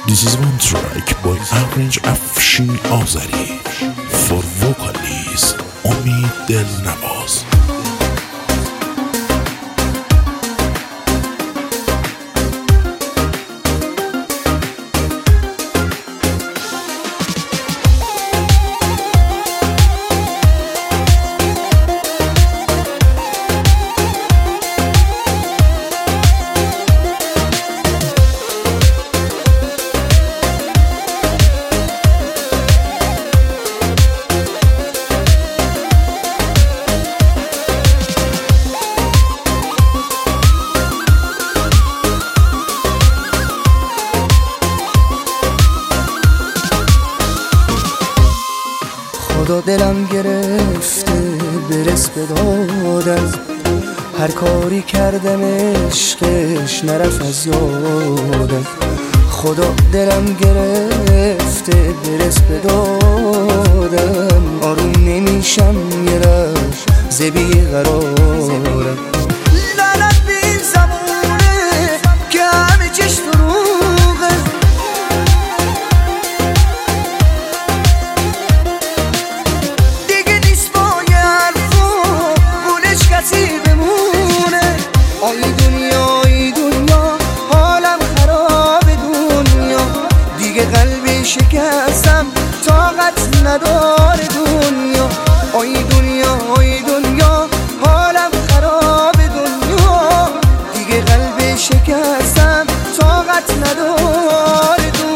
This is one track by Average Afshin Azari for vocalist Omid Delnawaz. خدا دلم گرفته برس به دادم، هر کاری کردم عشقش نرفت از یادم. خدا دلم گرفته برس به دادم، آروم نمیشم یه رش ز بیقرارم. لعنت به این زمونه که همه چش دروغه، آی دنیا ای دنیا حالم خراب دنیا، دیگه قلبی شکستم طاقت نداره دنیا. آی دنیا ای دنیا حالم خراب دنیا، دیگه قلبی شکستم طاقت نداره دنیا.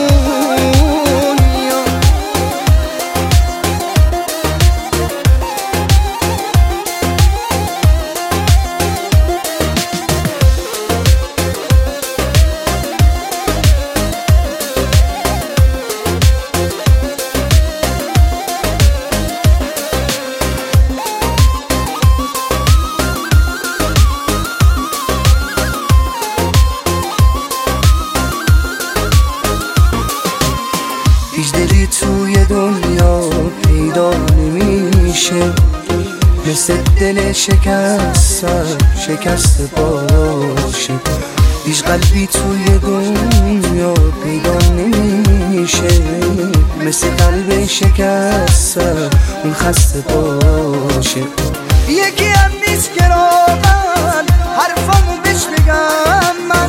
هیچ دلی توی دنیا پیدا نمیشه مثل دل شکست باشه. هیچ قلبی توی دنیا پیدا نمیشه مثل قلب شکست اون خسته باشه. یکی هم نیست که راقن حرفامو بهش بگم من،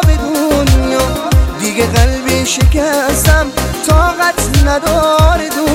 شکستم طاقت نداره